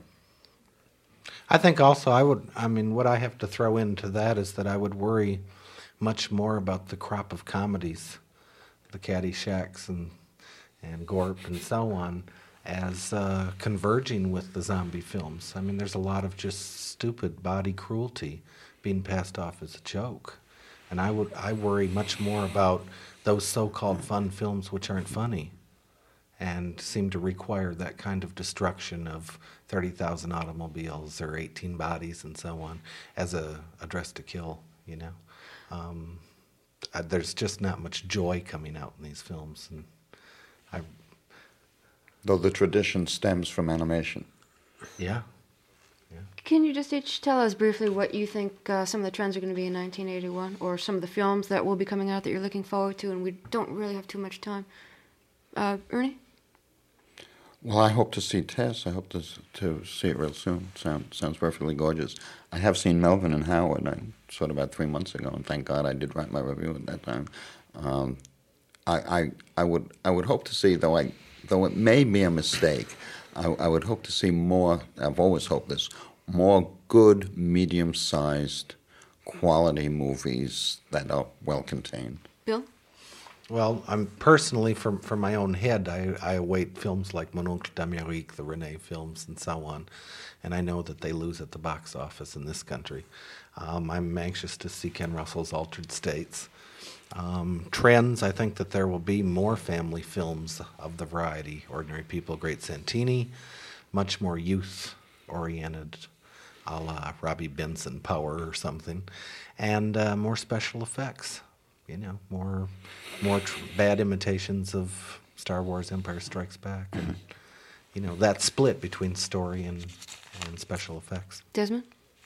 I think also I would, I mean, what I have to throw into that is that I would worry much more about the crop of comedies, the Caddyshacks and, and Gorp and so on, as uh, converging with the zombie films. I mean, there's a lot of just stupid body cruelty being passed off as a joke. And I would, I worry much more about those so-called fun films which aren't funny and seem to require that kind of destruction of thirty thousand automobiles or eighteen bodies and so on as a, a dress to kill, you know. Um, I, there's just not much joy coming out in these films. And I, Though the tradition stems from animation. yeah. Can you just each tell us briefly what you think uh, some of the trends are going to be in nineteen eighty-one, or some of the films that will be coming out that you're looking forward to, and we don't really have too much time? Uh, Ernie? Well, I hope to see Tess. I hope to to see it real soon. Sound, sounds perfectly gorgeous. I have seen Melvin and Howard. I saw it about three months ago, and thank God I did write my review at that time. Um, I, I I would I would hope to see, though I though it may be a mistake, I, I would hope to see more. I've always hoped this. More good, medium-sized, quality movies that are well contained. Bill? Well, I'm personally, from from my own head, I, I await films like Mon Oncle d'Amérique, the Rene films, and so on, and I know that they lose at the box office in this country. Um, I'm anxious to see Ken Russell's Altered States. Um, trends, I think that there will be more family films of the variety. Ordinary People, Great Santini, much more youth-oriented. a la Robbie Benson Power or something, and uh, more special effects. You know, more more tr- bad imitations of Star Wars: Empire Strikes Back, and you know that split between story and and special effects. Desmond?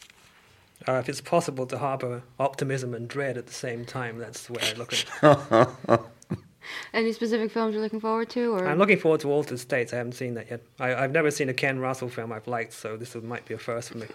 Uh, if it's possible to harbor optimism and dread at the same time, that's the way I look at it. Any specific films you're looking forward to? Or I'm looking forward to Altered States. I haven't seen that yet. I, I've never seen a Ken Russell film I've liked, so this might be a first for me.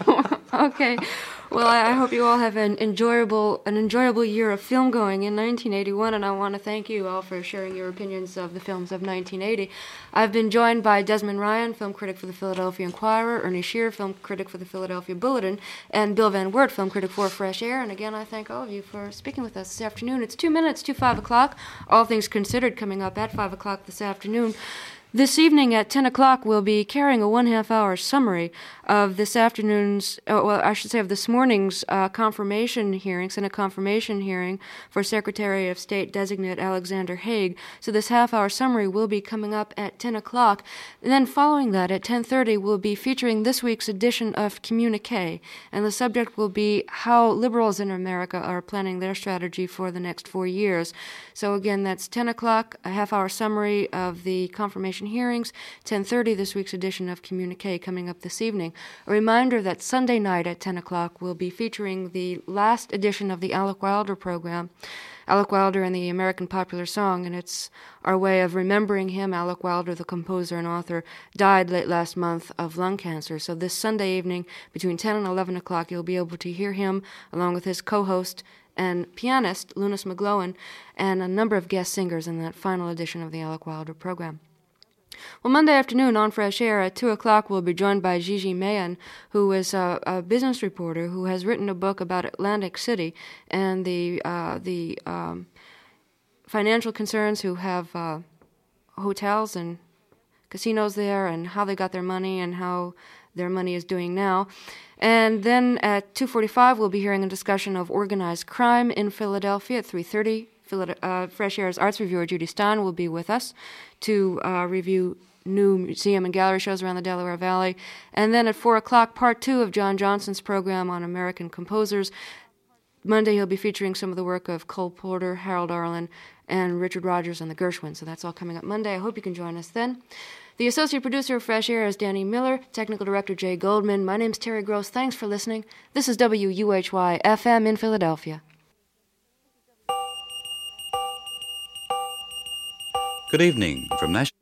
Okay. Well, I, I hope you all have an enjoyable an enjoyable year of film going in nineteen eighty-one, and I want to thank you all for sharing your opinions of the films of nineteen eighty. I've been joined by Desmond Ryan, film critic for the Philadelphia Inquirer, Ernie Shear, film critic for the Philadelphia Bulletin, and Bill Van Wert, film critic for Fresh Air. And again, I thank all of you for speaking with us this afternoon. It's two minutes to five o'clock. All Things Considered coming up at five o'clock this afternoon. This evening at ten o'clock, we'll be carrying a one-half-hour summary of this afternoon's, uh, well, I should say of this morning's uh, confirmation hearing, Senate confirmation hearing for Secretary of State designate Alexander Haig. So this half-hour summary will be coming up at ten o'clock. And then following that, at ten thirty, we'll be featuring this week's edition of Communique. And the subject will be how liberals in America are planning their strategy for the next four years. So again, that's ten o'clock, a half-hour summary of the confirmation hearings, ten thirty, this week's edition of Communique coming up this evening. A reminder that Sunday night at ten o'clock we'll be featuring the last edition of the Alec Wilder program, Alec Wilder and the American Popular Song, and it's our way of remembering him. Alec Wilder, the composer and author, died late last month of lung cancer. So this Sunday evening between ten and eleven o'clock you'll be able to hear him along with his co-host and pianist, Lunas McGlowan, and a number of guest singers in that final edition of the Alec Wilder program. Well, Monday afternoon on Fresh Air at two o'clock, we'll be joined by Gigi Mayen, who is a, a business reporter who has written a book about Atlantic City and the uh, the um, financial concerns who have uh, hotels and casinos there and how they got their money and how their money is doing now. And then at two forty-five, we'll be hearing a discussion of organized crime in Philadelphia at three thirty. Uh, Fresh Air's arts reviewer Judy Stein will be with us to uh, review new museum and gallery shows around the Delaware Valley. And then at four o'clock, part two of John Johnson's program on American composers. Monday, he'll be featuring some of the work of Cole Porter, Harold Arlen, and Richard Rogers and the Gershwins. So that's all coming up Monday. I hope you can join us then. The associate producer of Fresh Air is Danny Miller, technical director Jay Goldman. My name's Terry Gross. Thanks for listening. This is W U H Y F M in Philadelphia. Good evening from National